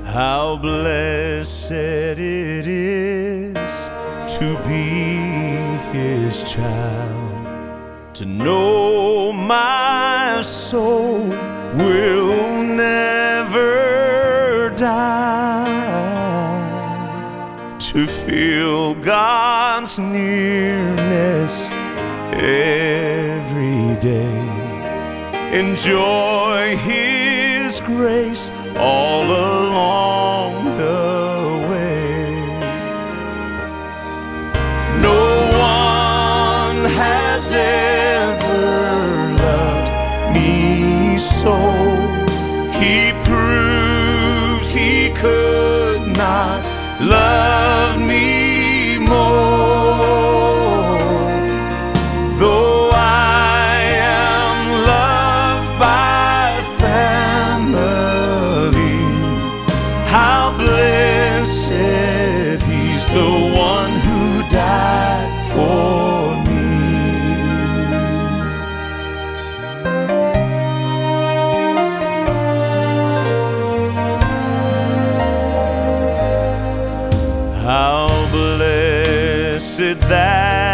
How blessed it is to be His child, to know my soul will never die, to feel God's nearness every day, enjoy His grace all along the way. No one has ever loved me so. He proves He could not love me more. Though I am loved by family, how blessed He's the one who died for me. How blessed that